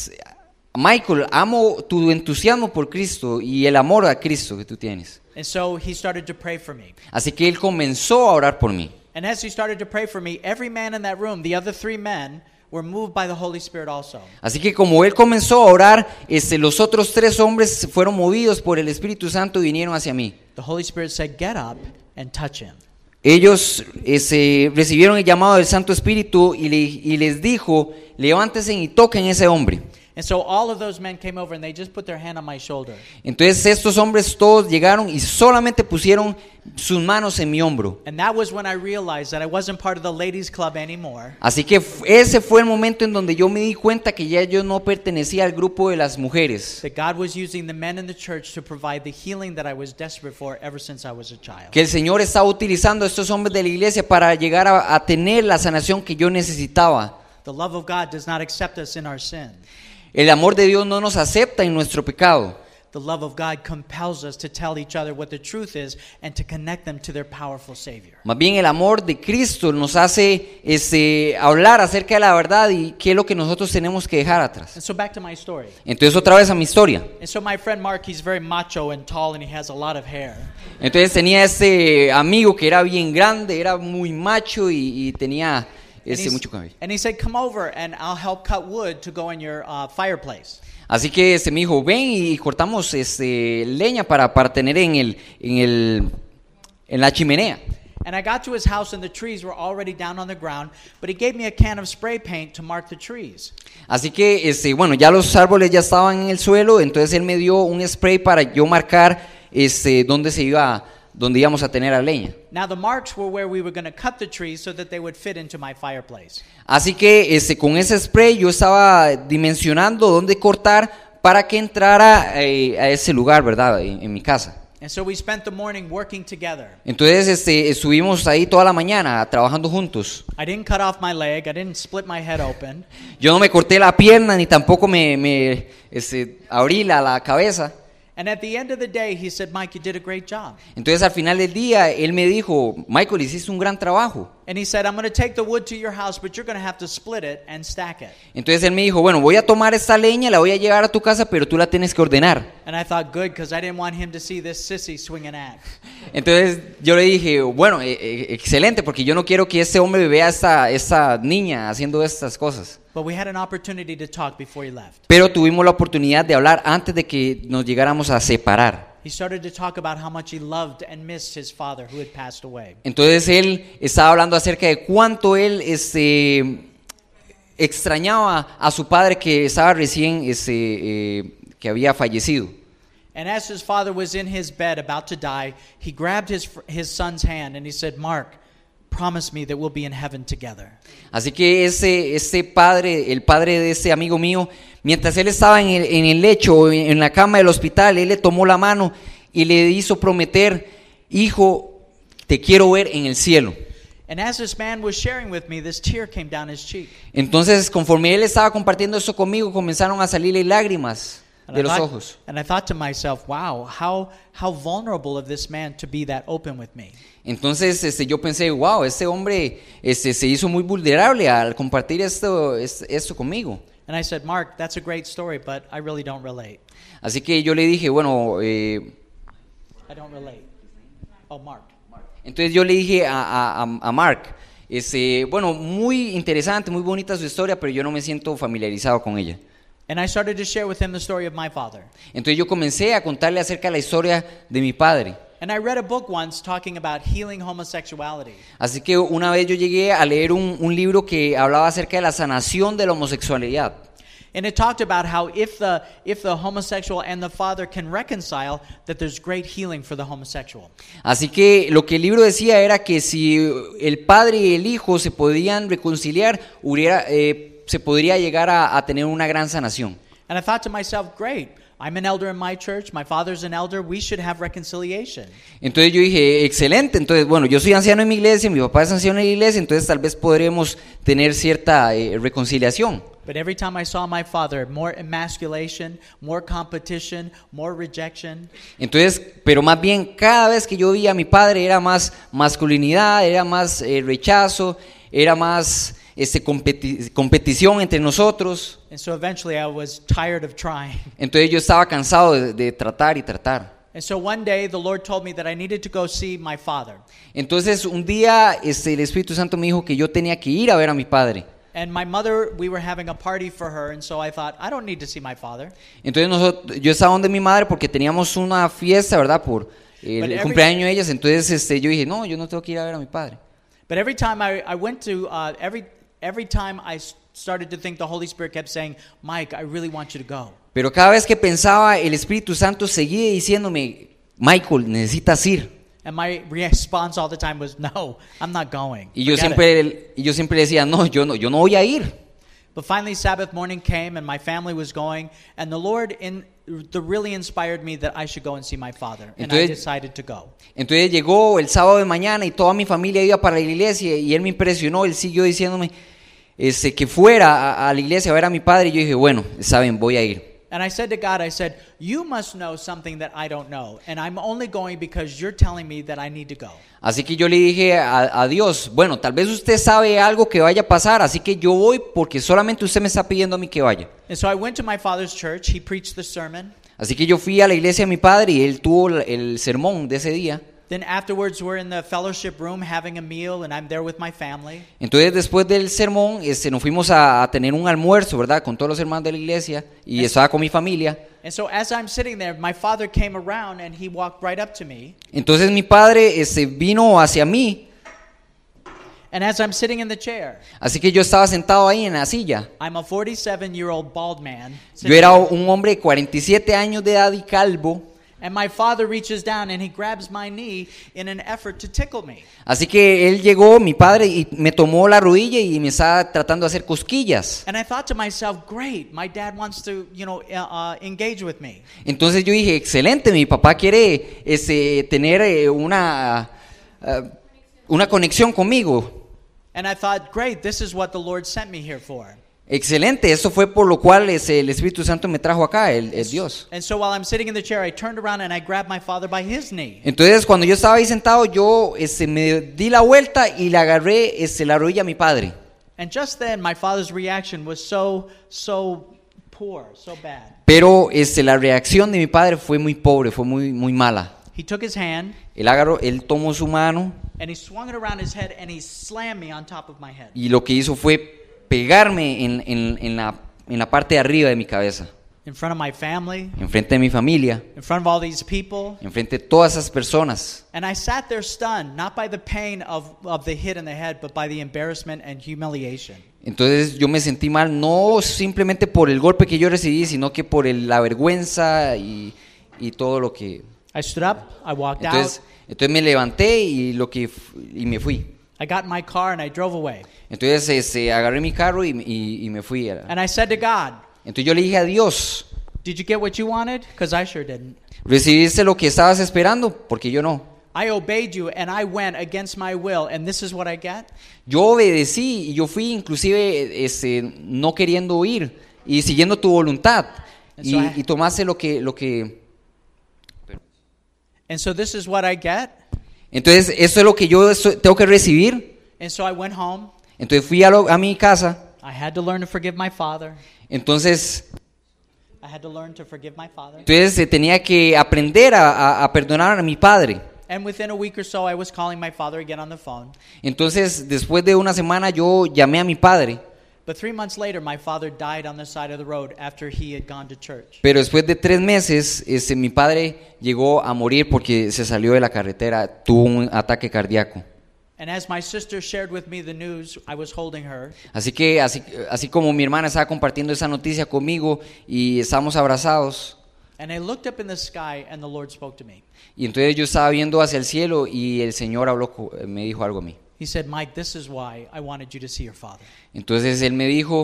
Michael, amo tu entusiasmo por Cristo y el amor a Cristo que tú tienes. And so he started to pray for me. Así que él comenzó a orar por mí. And as he started to pray for me, every man in that room, the other three men, were moved by the Holy Spirit also. Así que como él comenzó a orar, este, los otros tres hombres fueron movidos por el Espíritu Santo y vinieron hacia mí. The Holy Spirit said, get up and touch him. Ellos este, recibieron el llamado del Santo Espíritu y, le, y les dijo, levántense y toquen a ese hombre. And so all of those men came over and they just put their hand on my shoulder. Entonces estos hombres todos llegaron y solamente pusieron sus manos en mi hombro. And that was when I realized that I wasn't part of the ladies club anymore. Así que ese fue el momento en donde yo me di cuenta que ya yo no pertenecía al grupo de las mujeres. That God was using the men in the church to provide the healing that I was desperate for ever since I was a child. Que el Señor estaba utilizando a estos hombres de la iglesia para llegar a, a tener la sanación que yo necesitaba. The love of God does not accept us in our sin. El amor de Dios no nos acepta en nuestro pecado. The love of God compels us to tell each other what the truth is and to connect them to their powerful Savior. Más bien el amor de Cristo nos hace este, hablar acerca de la verdad y qué es lo que nosotros tenemos que dejar atrás. And so back to my story. Entonces otra vez a mi historia. And so my friend Mark, he's very macho and tall and he has a lot of hair. Entonces tenía este amigo que era bien grande, era muy macho y, y tenía este, mucho cabello. And he said, come over and I'll help cut wood to go in your uh, fireplace. Así que este me dijo, ven y cortamos este, leña para, para tener en, el, en, el, en la chimenea. And I got to his house and the trees were already down on the ground, but he gave me a can of spray paint to mark the trees. Así que este, bueno, ya los árboles ya estaban en el suelo, entonces él me dio un spray para yo marcar este, dónde se iba, dónde íbamos a tener la leña. Now the marks were where we were going to cut the trees so that they would fit into my fireplace. Así que este, con ese spray yo estaba dimensionando dónde cortar para que entrara eh, a ese lugar, ¿verdad? En, en mi casa. And so we spent the morning working together. Entonces este, estuvimos ahí toda la mañana trabajando juntos. I didn't cut off my leg, I didn't split my head open. Yo no me corté la pierna ni tampoco me, me este, abrí la, la cabeza. And at the end of the day, he said, Mike, you did a great job. Entonces al final del día él me dijo, Michael, hiciste un gran trabajo. And he said, I'm going to take the wood to your house, but you're going to have to split it and stack it. Entonces él me dijo, bueno, voy a tomar esta leña, la voy a llevar a tu casa, pero tú la tienes que ordenar. And I thought, good, because I didn't want him to see this sissy swing an axe. Entonces yo le dije, bueno, eh, eh, excelente, porque yo no quiero que este hombre vea a esta, esta niña haciendo estas cosas. But we had an opportunity to talk before he left. Pero tuvimos la oportunidad de hablar antes de que nos llegáramos a separar. He started to talk about how much he loved and missed his father who had passed away. Entonces él estaba hablando acerca de cuánto él este, extrañaba a su padre que estaba recién este, eh, que había fallecido. And as his father was in his bed about to die, he grabbed his his son's hand and he said, Mark, promise me that we'll be in heaven together. Así que ese, ese padre, el padre de ese amigo mío, mientras él estaba en el, en el lecho, en la cama del hospital, él le tomó la mano y le hizo prometer, hijo, te quiero ver en el cielo. And as this man was sharing with me, this tear came down his cheek. Entonces, conforme él estaba compartiendo eso conmigo, comenzaron a salirle lágrimas de los ojos. And I thought to myself, wow, how how vulnerable of this man to be that open with me. Entonces este, yo pensé, wow, este hombre este, se hizo muy vulnerable al compartir esto, esto conmigo. And I said, Mark, that's a great story, but I really don't relate. Así que yo le dije, bueno, eh, I don't relate. Oh, Mark. Entonces yo le dije a, a, a Mark, este, bueno, muy interesante, muy bonita su historia, pero yo no me siento familiarizado con ella. And I started to share with him the story of my father. Entonces yo comencé a contarle acerca de la historia de mi padre. And I read a book once talking about healing homosexuality. Así que una vez yo llegué a leer un, un libro que hablaba acerca de la sanación de la homosexualidad. And it talked about how if the if the homosexual and the father can reconcile, that there's great healing for the homosexual. Así que lo que el libro decía era que si el padre y el hijo se podían reconciliar, hubiera, eh, se podría llegar a, a tener una gran sanación. And I thought to myself, great, I'm an elder in my church, my father's an elder, we should have reconciliation. Entonces yo dije, excelente, entonces bueno, yo soy anciano en mi iglesia, mi papá es anciano en la iglesia, entonces tal vez podremos tener cierta eh, reconciliación. But every time I saw my father, more emasculation, more competition, more rejection. Entonces, pero más bien cada vez que yo veía a mi padre era más masculinidad, era más eh, rechazo, era más este, competi- competición entre nosotros. And so eventually I was tired of trying. Entonces yo estaba cansado de, de tratar y tratar. And so one day the Lord told me that I needed to go see my father. Entonces un día este, el Espíritu Santo me dijo que yo tenía que ir a ver a mi padre. And my mother, we were having a party for her, and so I thought, I don't need to see my father. Entonces nosotros, yo estaba donde mi madre porque teníamos una fiesta, ¿verdad? Por el, But el every- cumpleaños de ellas. Entonces este, yo dije, no, yo no tengo que ir a ver a mi padre. But every time I, I went to, uh, every every time I s- started to think, the Holy Spirit kept saying, Mike, I really want you to go. Pero cada vez que pensaba, el Espíritu Santo seguía diciéndome, Michael, necesitas ir. And my response all the time was, no, I'm not going. Y yo Forget it. siempre, y yo siempre le decía, no, yo no, yo no voy a ir. But finally Sabbath morning came and my family was going, and the Lord in, the really inspired me that I should go and see my father, and I Entonces- decided to go. Entonces llegó el sábado de mañana y toda mi familia iba para la iglesia y él me impresionó, él siguió diciéndome este, que fuera a, a la iglesia a ver a mi padre y yo dije, bueno, saben, voy a ir. And I said to God, I said, you must know something that I don't know, and I'm only going because you're telling me that I need to go. Así que yo le dije a, a Dios, bueno, tal vez usted sabe algo que vaya a pasar, así que yo voy porque solamente usted me está pidiendo a mí que vaya. And so I went to my father's church. He preached the sermon. Así que yo fui a la iglesia de mi padre y él tuvo el, el sermón de ese día. Then afterwards, we're in the fellowship room having a meal, and I'm there with my family. Entonces después del sermón este, nos fuimos a, a tener un almuerzo, ¿verdad? Con todos los hermanos de la iglesia y estaba con mi familia. And so as I'm sitting there, my father came around and he walked right up to me. Entonces mi padre este, vino hacia mí, And as I'm sitting in the chair, así que yo estaba sentado ahí en la silla. I'm a forty-seven-year-old bald man. Yo sitting era there, un hombre de cuarenta y siete años de edad y calvo. and my father reaches down and he grabs my knee in an effort to tickle me. Así que él llegó, mi padre, y me tomó la rodilla y me estaba tratando de hacer cosquillas. And I thought to myself, great, my dad wants to, you know, uh, uh, engage with me. Entonces yo dije, excelente, mi papá quiere este, tener eh, una, uh, una conexión conmigo. And I thought, great, this is what the Lord sent me here for. Excelente, eso fue por lo cual ese, el Espíritu Santo me trajo acá, el, el Dios. And so while I'm sitting in the chair, I turned around and I grabbed my father by his knee. Entonces cuando yo estaba ahí sentado, yo este, me di la vuelta y le agarré este, la rodilla a mi padre. And just then, my father's reaction was so, so poor, so bad. Pero este, la reacción de mi padre fue muy pobre, fue muy, muy mala. He took his hand Él agarró, él tomó su mano and he swung it around his head and he slammed me on top of my head. y lo que hizo fue pegarme en, en, en, la, en la parte de arriba de mi cabeza, In front of my family, enfrente de mi familia, in front of all these people. enfrente de todas esas personas. And I sat there stunned, not by the pain of, of the hit in the head, but by the embarrassment and humiliation. Entonces yo me sentí mal, no simplemente por el golpe que yo recibí, sino que por el- la vergüenza y, y todo lo que... I stood up, I walked Entonces, out, entonces me levanté y, lo que, f- y me fui. I got in my car and I drove away. Entonces este, agarré mi carro y, y- y me fui. And I said to God, Entonces yo le dije a Dios, did you get what you wanted? Because I sure didn't. ¿recibiste lo que estabas esperando? Porque yo no. I obeyed you and I went against my will, and this is what I get? Yo obedecí y yo fui inclusive este, no queriendo ir y siguiendo tu voluntad. Y, Eso es. y tomaste lo que, lo que... And so this is what I get? Entonces eso es lo que yo estoy- tengo que recibir. And so I went home. Entonces fui a, lo- a mi casa. I had to learn to forgive my father. Entonces, I had to learn to forgive my father. entonces eh, tenía que aprender a, a- a perdonar a mi padre. And within a week or so, I was calling my father again on the phone. Entonces después de una semana yo llamé a mi padre. But three months later, my father died on the side of the road after he had gone to church. Pero después de tres meses, este, mi padre llegó a morir porque se salió de la carretera, tuvo un ataque cardíaco. And as my sister shared with me the news, I was holding her. Así que, así, así como mi hermana estaba compartiendo esa noticia conmigo y estábamos abrazados, And I looked up in the sky and the Lord spoke to me. y entonces yo estaba viendo hacia el cielo y el Señor habló, co- me dijo algo a mí. He said, Mike, this is why I wanted you to see your father. Entonces él me dijo,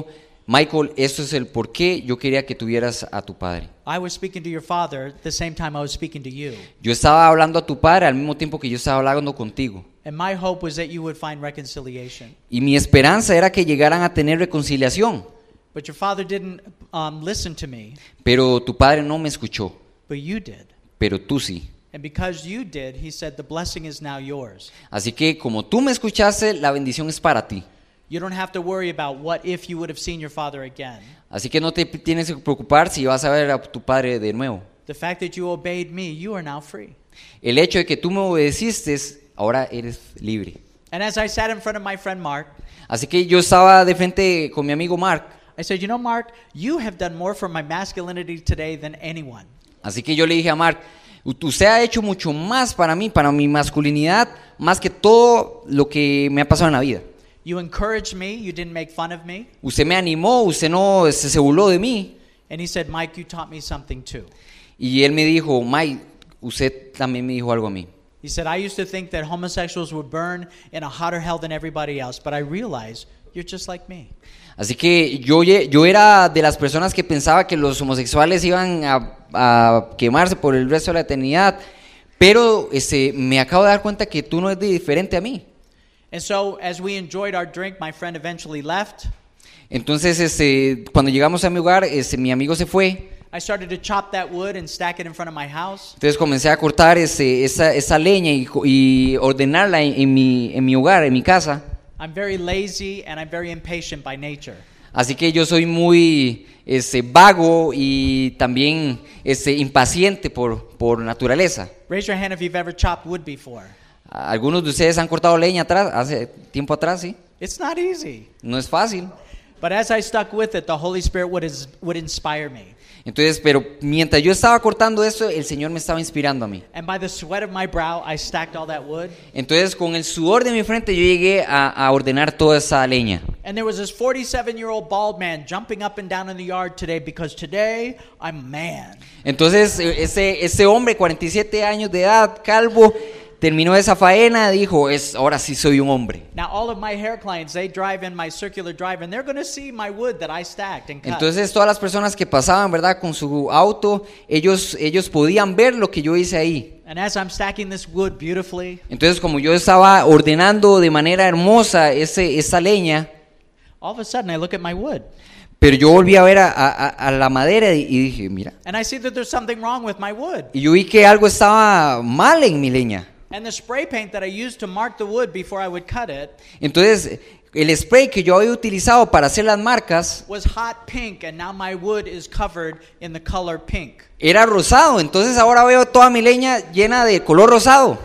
Michael, esto es el por qué yo quería que tuvieras a tu padre. I was speaking to your father at the same time I was speaking to you. Yo estaba hablando a tu padre al mismo tiempo que yo estaba hablando contigo. And my hope was that you would find reconciliation. Y mi esperanza era que llegaran a tener reconciliación. But your father didn't um, listen to me, Pero tu padre no me escuchó, but you did. pero tú sí. And because you did, he said, the blessing is now yours. Así que como tú me escuchaste, la bendición es para ti. You don't have to worry about what if you would have seen your father again. Así que no te tienes que preocupar si vas a ver a tu padre de nuevo. The fact that you obeyed me, you are now free. El hecho de que tú me obedeciste, ahora eres libre. And as I sat in front of my friend Mark, Así que yo estaba de frente con mi amigo Mark. I said, you know, Mark, you have done more for my masculinity today than anyone. Así que yo le dije a Mark, usted ha hecho mucho más para mí, para mi masculinidad, más que todo lo que me ha pasado en la vida. You encouraged me, you didn't make fun of me. Usted me animó, usted no se, se burló de mí. And he said, Mike, you taught me something too. Y él me dijo, Mike, usted también me dijo algo a mí. He said, I used to think that homosexuals would burn in a hotter hell than everybody else, but I realize you're just like me. Así que yo, yo era de las personas que pensaba que los homosexuales iban a, a quemarse por el resto de la eternidad, pero este, me acabo de dar cuenta que tú no eres diferente a mí. And so, as we enjoyed our drink, my friend eventually left. Entonces, este, cuando llegamos a mi hogar, este, mi amigo se fue. I started to chop that wood and stack it in front of my house. Entonces comencé a cortar ese, esa, esa leña y, y ordenarla en, en, mi, en mi hogar, en mi casa. I'm very lazy and I'm very impatient by nature. Así que yo soy muy este, vago y también este, impaciente por, por naturaleza. Raise your hand if you've ever chopped wood before. Algunos de ustedes han cortado leña atrás, hace tiempo atrás, ¿sí? It's not easy. No es fácil. But as I stuck with it, the Holy Spirit would, is, would inspire me. Entonces, pero mientras yo estaba cortando esto, el Señor me estaba inspirando a mí. And by the sweat of my brow, I stacked all that wood. Entonces, con el sudor de mi frente, yo llegué a, a ordenar toda esa leña. And there was this forty-seven-year-old bald man jumping up and down in the yard today because today I'm a man. Entonces, ese, ese hombre, cuarenta y siete años de edad, calvo, terminó esa faena, dijo, es, ahora sí soy un hombre. Now all of my hair clients, they drive in my circular drive and they're going to see my wood that I stacked and cut. Entonces todas las personas que pasaban, ¿verdad?, con su auto, ellos ellos podían ver lo que yo hice ahí. And as I'm stacking this wood beautifully, entonces como yo estaba ordenando de manera hermosa ese esa leña, all of a sudden I look at my wood. Pero yo volví a ver a, a, a la madera y, y dije, mira. And I see that there's something wrong with my wood. Y yo vi que algo estaba mal en mi leña. And the spray paint that I used to mark the wood before I would cut it, entonces el spray que yo había utilizado para hacer las marcas was hot pink, and now my wood is covered in the color pink. Era rosado, entonces ahora veo toda mi leña llena de color rosado.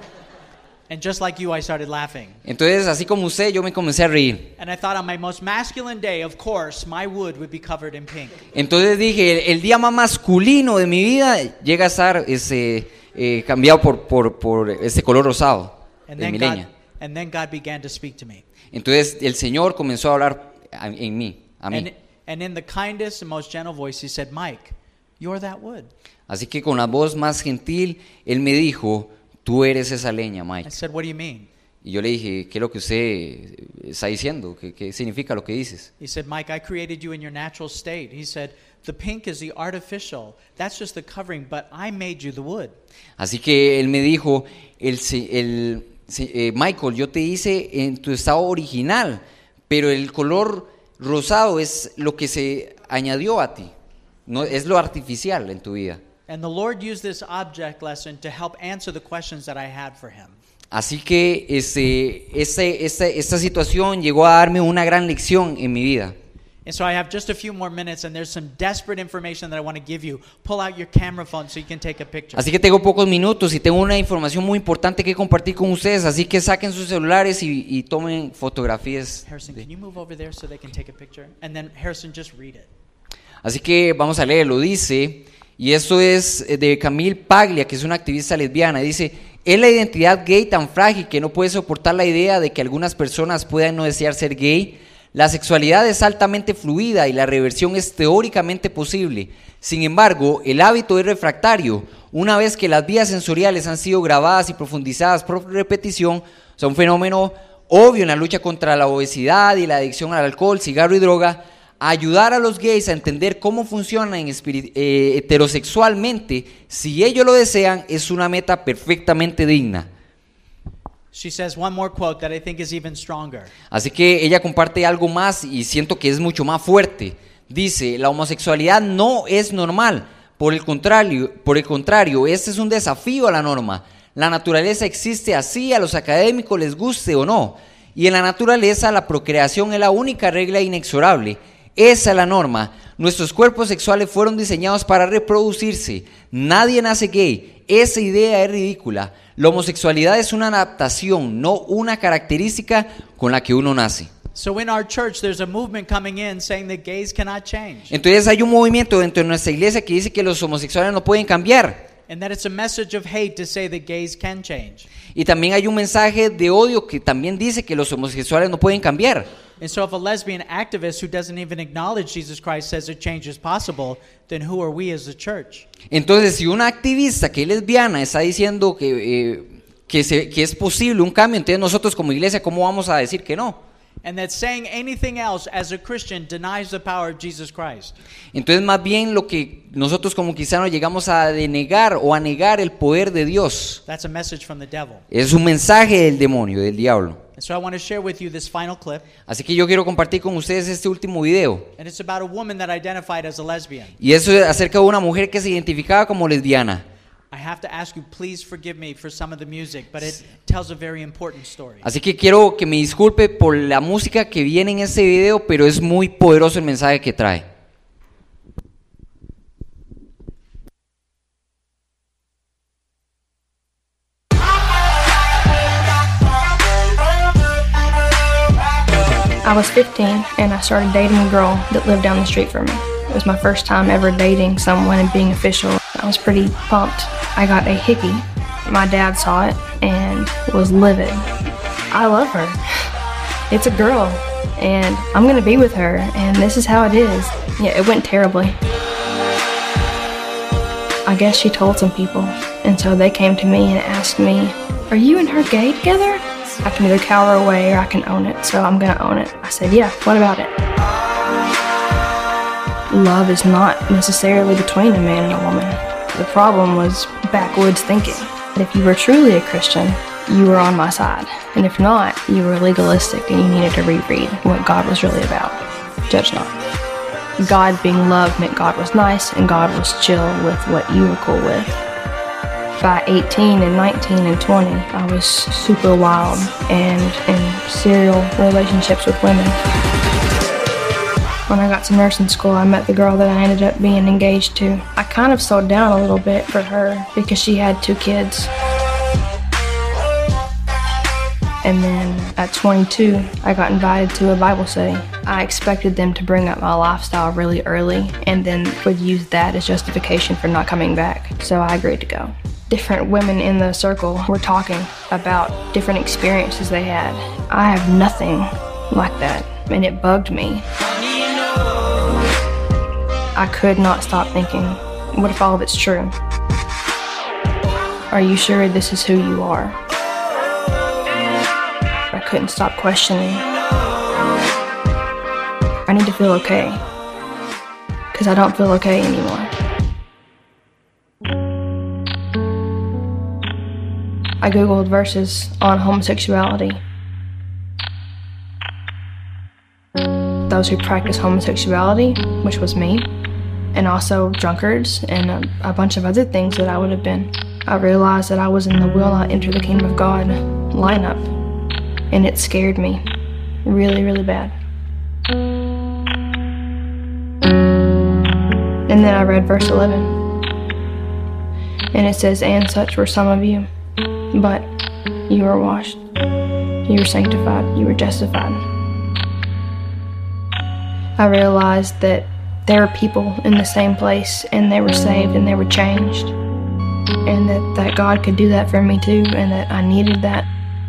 And just like you, I started laughing. Entonces, así como usted, yo me comencé a reír. And I thought on my most masculine day, of course, my wood would be covered in pink. Entonces dije, el, el día más masculino de mi vida llega a estar ese eh, cambiado por por por ese color rosado And de then mi God, leña. and then God began to speak to me. Entonces el Señor comenzó a hablar a- en mí, a mí. And, and in the kindest and most gentle voice, he said, Mike, you're that wood. Así que con la voz más gentil, él me dijo, tú eres esa leña, I Mike. said, what do you mean? Y yo le dije, ¿qué es lo que usted está diciendo? ¿Qué, qué significa lo que dices? He said, Mike, I created you in your natural state. He said, the pink is the artificial. That's just the covering, but I made you the wood. Así que él me dijo, el, se- el, se- eh, Michael, yo te hice en tu estado original, pero el color rosado es lo que se añadió a ti, no es lo artificial en tu vida. And the Lord used this object lesson to help answer the questions that I had for him. Así que este, este, este, esta situación llegó a darme una gran lección en mi vida. And so I have just a few more minutes, and there's some desperate information that I want to give you. Pull out your camera phone so you can take a picture. Así que tengo pocos minutos y tengo una información muy importante que compartir con ustedes, así que saquen sus celulares y, y tomen fotografías. Harrison, de- can you move over there so they can take a picture? And then Harrison, just read it. Así que vamos a leerlo, dice, y esto es de Camille Paglia, que es una activista lesbiana, dice, es la identidad gay tan frágil que no puede soportar la idea de que algunas personas puedan no desear ser gay. La sexualidad es altamente fluida y la reversión es teóricamente posible. Sin embargo, el hábito es refractario. Una vez que las vías sensoriales han sido grabadas y profundizadas por repetición, o sea, un fenómeno obvio en la lucha contra la obesidad y la adicción al alcohol, cigarro y droga, a ayudar a los gays a entender cómo funcionan espiri- eh, heterosexualmente, si ellos lo desean, es una meta perfectamente digna. She says one more quote that I think is even stronger. Así que ella comparte algo más y siento que es mucho más fuerte. Dice, la homosexualidad no es normal, por el contrario, por el contrario, este es un desafío a la norma. La naturaleza existe así, a los académicos les guste o no. Y en la naturaleza la procreación es la única regla inexorable. Esa es la norma. Nuestros cuerpos sexuales fueron diseñados para reproducirse. Nadie nace gay. Esa idea es ridícula. La homosexualidad es una adaptación, no una característica con la que uno nace. So in our church there's a movement coming in saying that gays cannot change. Entonces hay un movimiento dentro de nuestra iglesia que dice que los homosexuales no pueden cambiar. And that it's a message of hate to say that gays can change. Y también hay un mensaje de odio que también dice que los homosexuales no pueden cambiar. And so if a lesbian activist who doesn't even acknowledge Jesus Christ says that change is possible, then who are we as a church? Entonces, si una activista que es lesbiana está diciendo que, eh, que, se, que es posible un cambio, entonces nosotros como iglesia, ¿cómo vamos a decir que no? And that saying anything else as a Christian denies the power of Jesus Christ. Entonces, más bien lo que nosotros como cristianos llegamos a denegar o a negar el poder de Dios. That's a message from the devil. Es un mensaje del demonio, del diablo. And so I want to share with you this final clip. Así que yo quiero compartir con ustedes este último video. And it's about a woman that identified as a lesbian. Y eso es acerca de una mujer que se identificaba como lesbiana. I have to ask you, please forgive me for some of the music, but it tells a very important story. Así que quiero que me disculpe por la música que viene en este video, pero es muy poderoso el mensaje que trae. I was fifteen and I started dating a girl that lived down the street from me. It was my first time ever dating someone and being official. I was pretty pumped. I got a hickey. My dad saw it and was livid. I love her. It's a girl and I'm gonna be with her and this is how it is. Yeah, it went terribly. I guess she told some people and so they came to me and asked me, "Are you and her gay together?" I can either cower away or I can own it, so I'm gonna own it. I said, yeah, what about it? Love is not necessarily between a man and a woman. The problem was backwoods thinking. If you were truly a Christian, you were on my side. And if not, you were legalistic and you needed to reread what God was really about. Judge not. God being love meant God was nice and God was chill with what you were cool with. By eighteen and nineteen and twenty, I was super wild and in serial relationships with women. When I got to nursing school, I met the girl that I ended up being engaged to. I kind of slowed down a little bit for her because she had two kids. And then at twenty-two, I got invited to a Bible study. I expected them to bring up my lifestyle really early and then would use that as justification for not coming back. So I agreed to go. Different women in the circle were talking about different experiences they had. I have nothing like that, and it bugged me. I could not stop thinking, what if all of it's true? Are you sure this is who you are? I couldn't stop questioning. I need to feel okay, because I don't feel okay anymore. I googled verses on homosexuality. Those who practice homosexuality, which was me, and also drunkards and a, a bunch of other things that I would have been. I realized that I was in the will not enter the kingdom of God lineup, and it scared me really, really bad. And then I read verse eleven, and it says, "And such were some of you. But you were washed, you were sanctified, you were justified." I realized that there were people in the same place and they were saved and they were changed. And that, that God could do that for me too, and that I needed that.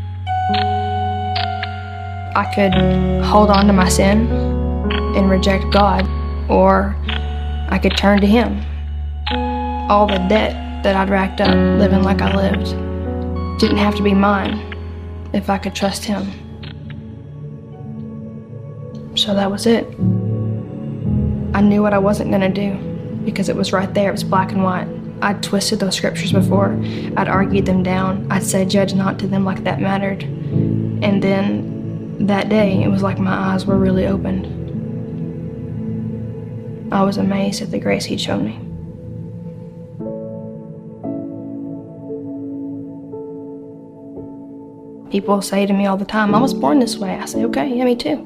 I could hold on to my sin and reject God, or I could turn to Him. All the debt that I'd racked up living like I lived didn't have to be mine if I could trust Him. So that was it. I knew what I wasn't going to do because it was right there. It was black and white. I'd twisted those scriptures before. I'd argued them down. I'd said, judge not to them, like that mattered. And then that day, it was like my eyes were really opened. I was amazed at the grace He'd shown me. People say to me all the time, I was born this way. I say, okay, yeah, me too.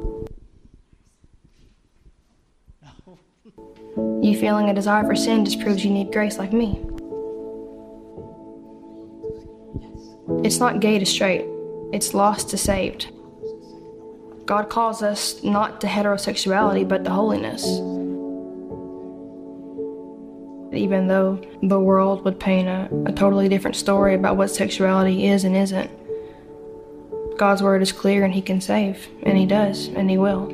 You feeling a desire for sin just proves you need grace like me. It's not gay to straight. It's lost to saved. God calls us not to heterosexuality, but to holiness. Even though the world would paint a, a totally different story about what sexuality is and isn't, God's word is clear and He can save, and He does, and He will.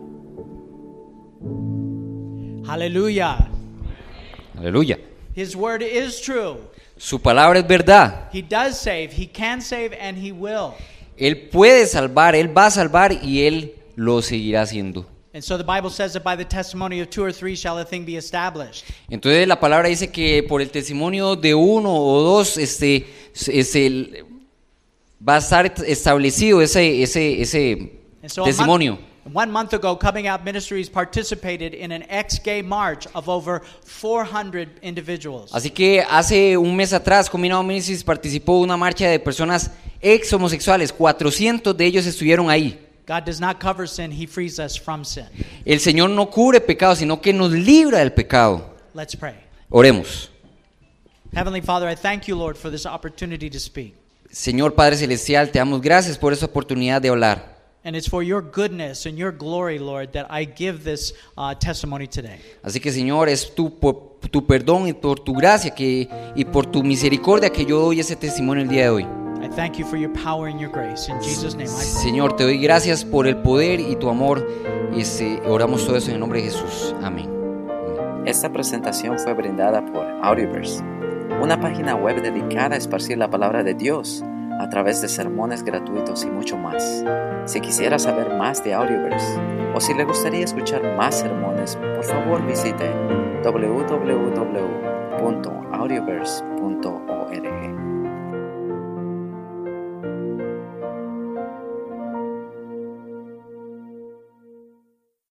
Hallelujah. Aleluya. His word is true. Su palabra es verdad. He does save, He can save, and He will. Él puede salvar, Él va a salvar y Él lo seguirá haciendo. And so the Bible says that by the testimony of two or three shall a thing be established. Entonces la palabra dice que por el testimonio de uno o dos este, este, va a estar establecido ese, ese, ese And so testimonio. A month, one month ago, Coming Out Ministries participated in an ex-gay march of over four hundred individuals. Así que hace un mes atrás, Coming Out Ministries participó de una marcha de personas ex homosexuales. cuatrocientos de ellos estuvieron ahí. God does not cover sin, He frees us from sin. El Señor no cubre pecado, sino que nos libra del pecado. Let's pray. Oremos. Heavenly Father, I thank you, Lord, for this opportunity to speak. Señor Padre Celestial, te damos gracias por esta oportunidad de hablar. And it's for your goodness and your glory, Lord, that I give this uh, testimony today. Así que, Señor, es tu, por tu perdón y por tu gracia que, y por tu misericordia que yo doy ese testimonio el día de hoy. I thank you for your power and your grace. In Jesus' name I pray. Señor, te doy gracias por el poder y tu amor. Este, oramos todo eso en el nombre de Jesús. Amén. Esta presentación fue brindada por Audioverse, una página web dedicada a esparcir la palabra de Dios a través de sermones gratuitos y mucho más. Si quisiera saber más de Audioverse o si le gustaría escuchar más sermones, por favor visite w w w punto audioverse punto org.